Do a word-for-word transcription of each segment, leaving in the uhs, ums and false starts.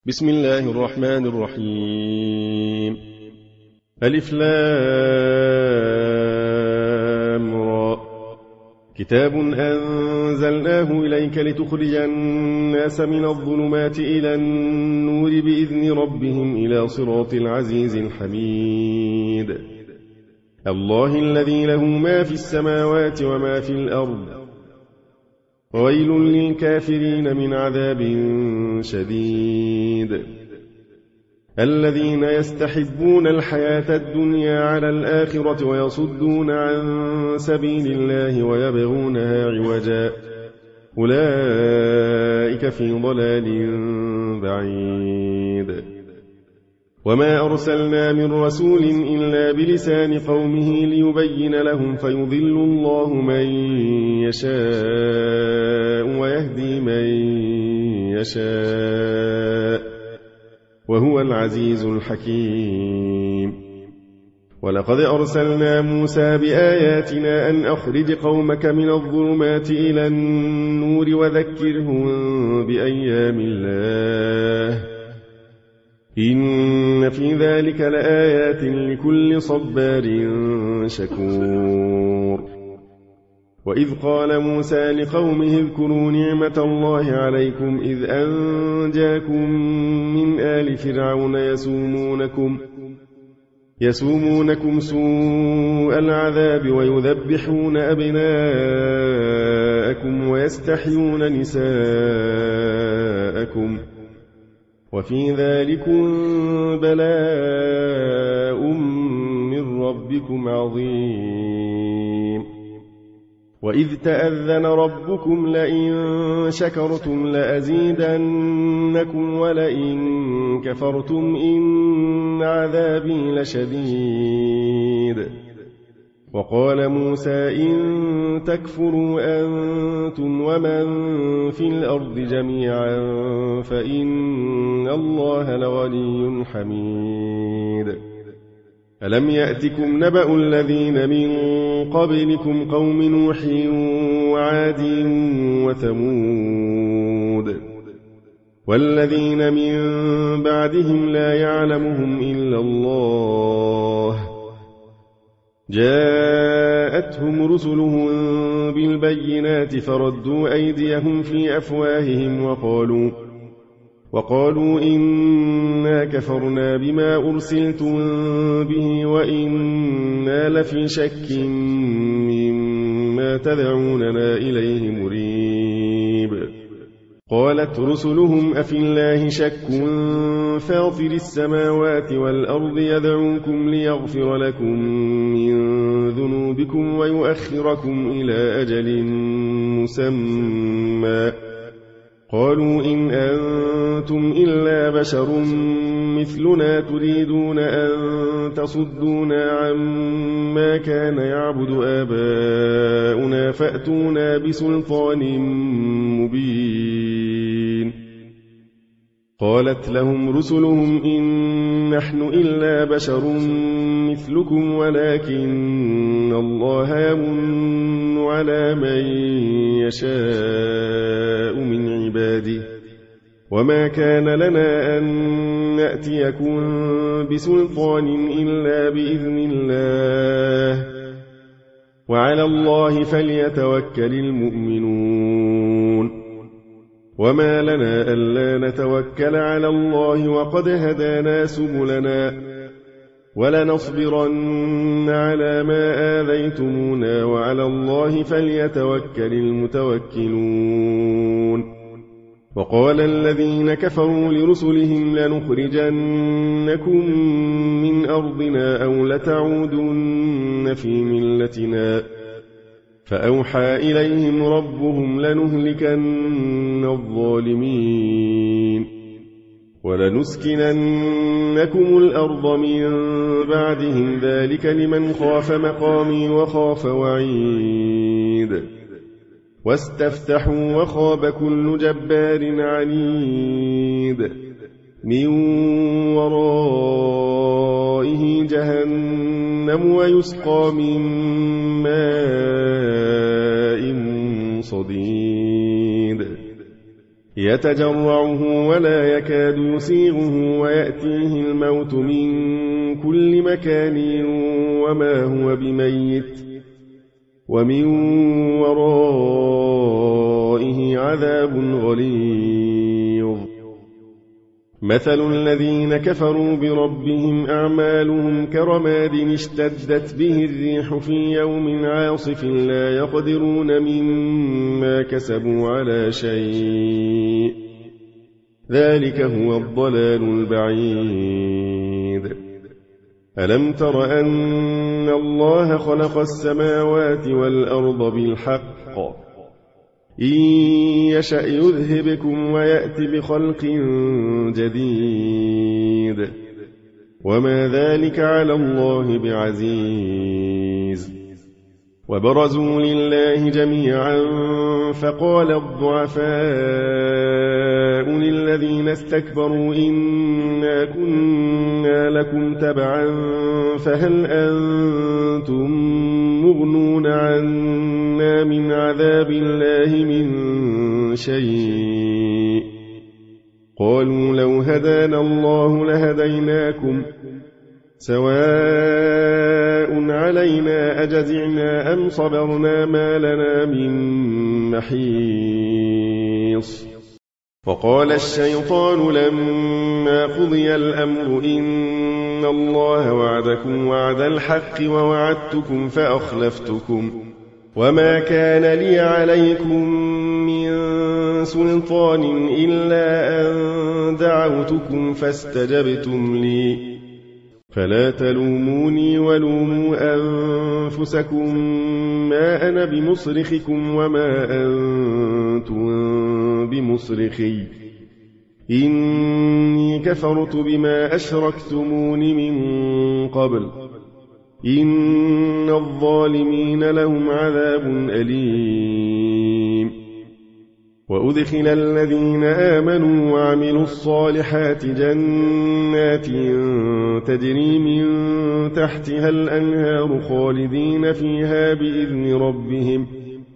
بسم الله الرحمن الرحيم. ألف لام را. كتاب أنزلناه إليك لتخرج الناس من الظلمات إلى النور بإذن ربهم إلى صراط العزيز الحميد. الله الذي له ما في السماوات وما في الأرض. ويل للكافرين من عذاب شديد. الذين يستحبون الحياة الدنيا على الآخرة ويصدون عن سبيل الله ويبغونها عوجا أولئك في ضلال بعيد. وما أرسلنا من رسول إلا بلسان قومه ليبين لهم فيضل الله من يشاء ويهدي من يشاء وهو العزيز الحكيم. ولقد أرسلنا موسى بآياتنا أن أخرج قومك من الظلمات إلى النور وذكرهم بأيام الله إن في ذلك لآيات لكل صبار شكور. وإذ قال موسى لقومه اذكروا نعمة الله عليكم إذ أنجاكم من آل فرعون يسومونكم يسومونكم سوء العذاب ويذبحون أبناءكم ويستحيون نساءكم وفي ذلكم بلاء من ربكم عظيم. وإذ تأذن ربكم لئن شكرتم لأزيدنكم ولئن كفرتم إن عذابي لشديد. وقال موسى إن تكفروا أنتم ومن في الأرض جميعا فإن الله لغني حميد. ألم يأتكم نبأ الذين من قبلكم قوم نوح وعاد وثمود والذين من بعدهم لا يعلمهم إلا الله جاءتهم رسلهم بالبينات فردوا أيديهم في أفواههم وقالوا وقالوا إنا كفرنا بما أرسلتم به وإنا لفي شك مما تدعوننا إليه مريب. قالت رسلهم أفي الله شك فاطر السماوات والأرض يدعوكم ليغفر لكم من ذنوبكم ويؤخركم إلى أجل مسمى قالوا إن أنتم إلا بشر مثلنا تريدون أن تصدونا عما كان يعبد آباؤنا فأتونا بسلطان مبين. قالت لهم رسلهم إن نحن إلا بشر مثلكم ولكن الله يمن على من يشاء من عباده وما كان لنا أن نأتيكم بسلطان إلا بإذن الله وعلى الله فليتوكل المؤمنون. وما لنا ألا نتوكل على الله وقد هدانا سبلنا ولنصبرن على ما آذيتمونا وعلى الله فليتوكل المتوكلون. وقال الذين كفروا لرسلهم لنخرجنكم من أرضنا أو لتعودن في ملتنا فأوحى إليهم ربهم لنهلكن الظالمين ولنسكننكم الأرض من بعدهم ذلك لمن خاف مقامي وخاف وعيد. واستفتحوا وخاب كل جبار عنيد من ورائه جهنم ويسقى من ماء صديد يتجرعه ولا يكاد يسيغه ويأتيه الموت من كل مكان وما هو بميت ومن ورائه عذاب غليظ مثل الذين كفروا بربهم أعمالهم كرماد اشتدت به الريح في يوم عاصف لا يقدرون مما كسبوا على شيء ذلك هو الضلال البعيد ألم تر أن الله خلق السماوات والأرض بالحق إن يشأ يذهبكم ويأت بخلق جديد وما ذلك على الله بعزيز وبرزوا لله جميعا فقال الضعفاء للذين استكبروا إنا كنا لكم تبعا فهل أنتم مغنون عنا من عذاب الله من شيء قالوا لو هدانا الله لهديناكم سواء علينا أجزعنا أم صبرنا ما لنا من محيص وقال الشيطان لما قضي الأمر إن الله وعدكم وعد الحق ووعدتكم فأخلفتكم وما كان لي عليكم من سلطان إلا أن دعوتكم فاستجبتم لي فلا تلوموني ولوموا أنفسكم ما أنا بمصرخكم وما أنتم بمصرخي إني كفرت بما أشركتمون من قبل إن الظالمين لهم عذاب أليم وأدخل الذين آمنوا وعملوا الصالحات جنات تجري من تحتها الأنهار خالدين فيها بإذن ربهم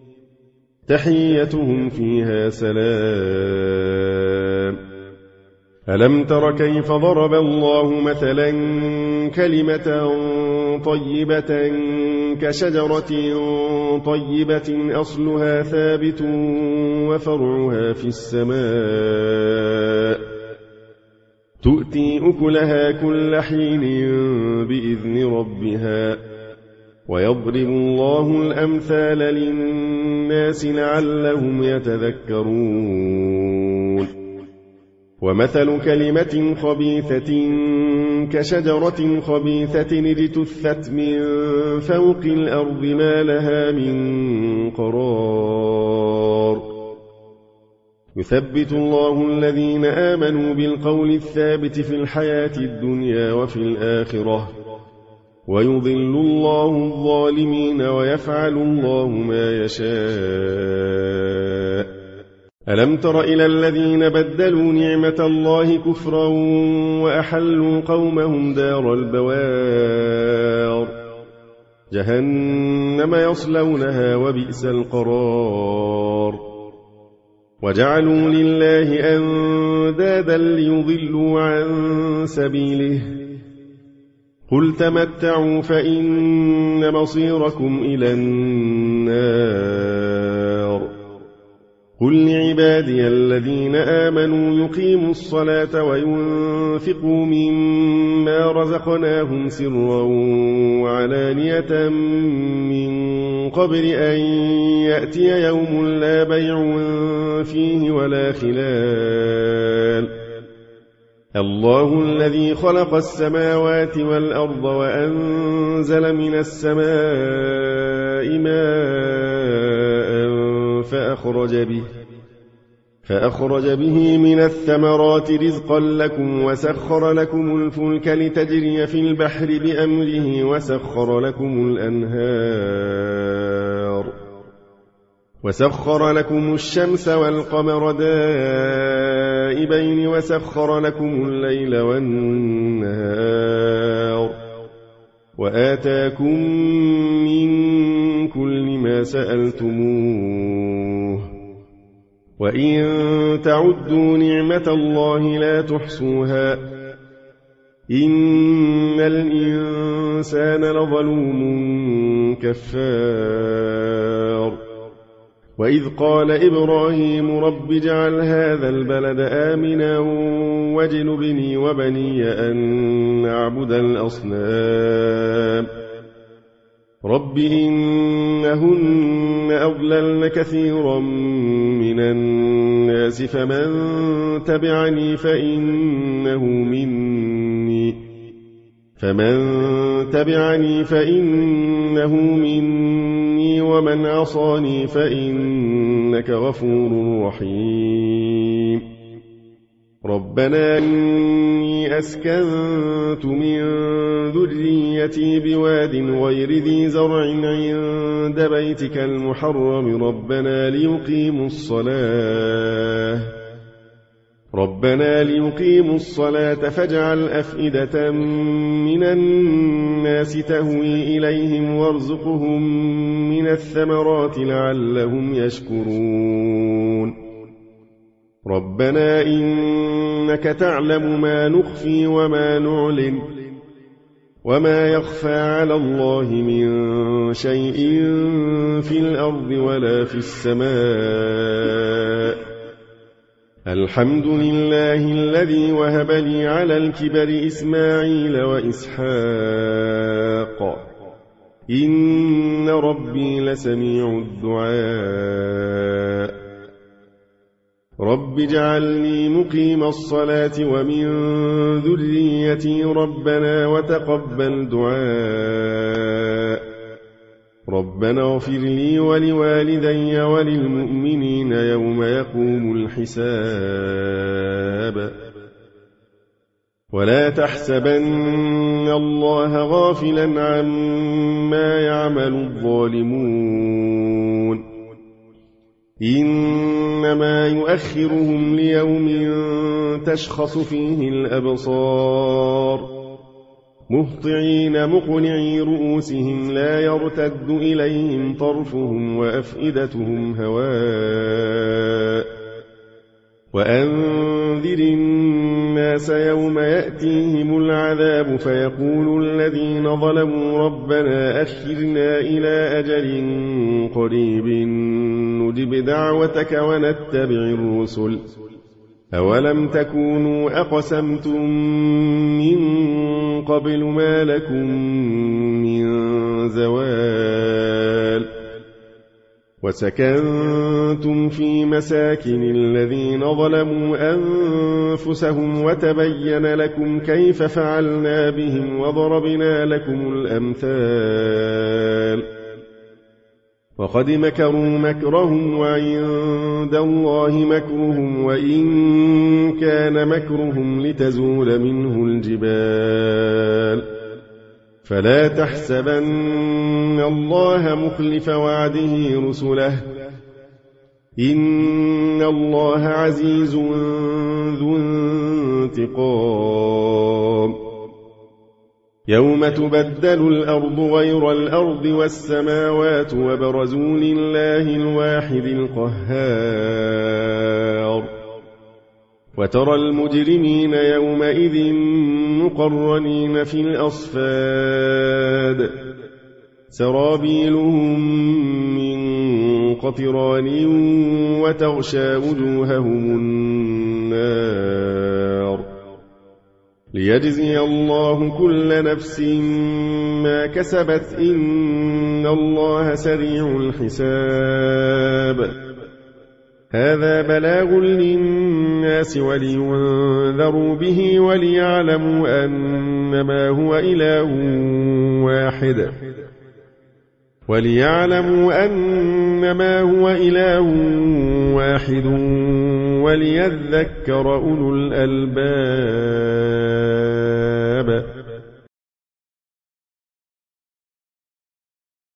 تحيتهم فيها سلام ألم تر كيف ضرب الله مثلا كلمة طيبة كشجرة طيبة أصلها ثابت وفرعها في السماء تؤتي أكلها كل حين بإذن ربها ويضرب الله الأمثال للناس لعلهم يتذكرون ومثل كلمة خبيثة كشجرة خبيثة اجتثت من فوق الأرض ما لها من قرار يثبت الله الذين آمنوا بالقول الثابت في الحياة الدنيا وفي الآخرة ويضل الله الظالمين ويفعل الله ما يشاء ألم تر إلى الذين بدلوا نعمة الله كفرا وأحلوا قومهم دار البوار جهنم يصلونها وبئس القرار وجعلوا لله أندادا ليضلوا عن سبيله قل تمتعوا فإن مصيركم إلى النار قل لعبادي الذين آمنوا يقيموا الصلاة وينفقوا مما رزقناهم سرا وعلانية من قبل أن يأتي يوم لا بيع فيه ولا خلال الله الذي خلق السماوات والأرض وأنزل من السماء ماء فأخرج به فأخرج به من الثمرات رزقا لكم وسخر لكم الفلك لتجري في البحر بأمره وسخر لكم الأنهار وسخر لكم الشمس والقمر دائبين وسخر لكم الليل والنهار وآتاكم من كل ما سألتموه وإن تعدوا نعمة الله لا تحصوها إن الإنسان لظلوم كفار وإذ قال إبراهيم رب اجعل هذا البلد آمنا واجنبني وبني أن نعبد الأصنام رب إنهن أضللن كثيرا من الناس فمن تبعني فإنه مني فمن تبعني فإنه مني ومن عصاني فإنك غفور رحيم ربنا إني أسكنت من ذريتي بواد غير ذي زرع عند بيتك المحرم ربنا ليقيموا الصلاة ربنا ليقيموا الصلاة فاجعل أفئدة من الناس تهوي إليهم وارزقهم من الثمرات لعلهم يشكرون ربنا إنك تعلم ما نخفي وما نعلن وما يخفى على الله من شيء في الأرض ولا في السماء الحمد لله الذي وهب لي على الكبر إسماعيل وإسحاق إن ربي لسميع الدعاء رب اجعلني مقيم الصلاة ومن ذريتي ربنا وتقبل دعاء ربنا اغفر لي ولوالدي وللمؤمنين يوم يقوم الحساب ولا تحسبن الله غافلا عما يعمل الظالمون إنما يؤخرهم ليوم تشخص فيه الأبصار مهطعين مقنعي رؤوسهم لا يرتد إليهم طرفهم وأفئدتهم هواء وأنذر الناس يوم يأتيهم العذاب فيقول الذين ظلموا ربنا أخرنا إلى أجل قريب نجب دعوتك ونتبع الرسل أولم تكونوا أقسمتم من قبل ما لكم من زوال وسكنتم في مساكن الذين ظلموا أنفسهم وتبين لكم كيف فعلنا بهم وضربنا لكم الأمثال وقد مكروا مكرهم وعند الله مكرهم وإن كان مكرهم لتزول منه الجبال فلا تحسبن الله مخلف وعده رسله إن الله عزيز ذو انتقام يوم تبدل الأرض غير الأرض والسماوات وبرزوا لله الواحد القهار وترى المجرمين يومئذ مقرنين في الأصفاد سرابيلهم من قطران وتغشى وجوههم النار ليجزي الله كل نفس ما كسبت إن الله سريع الحساب هذا بلاغ للناس ولينذروا به وليعلموا أنما هو إله واحد وليعلموا أنما هو إله واحد وليذكر أولو الألباب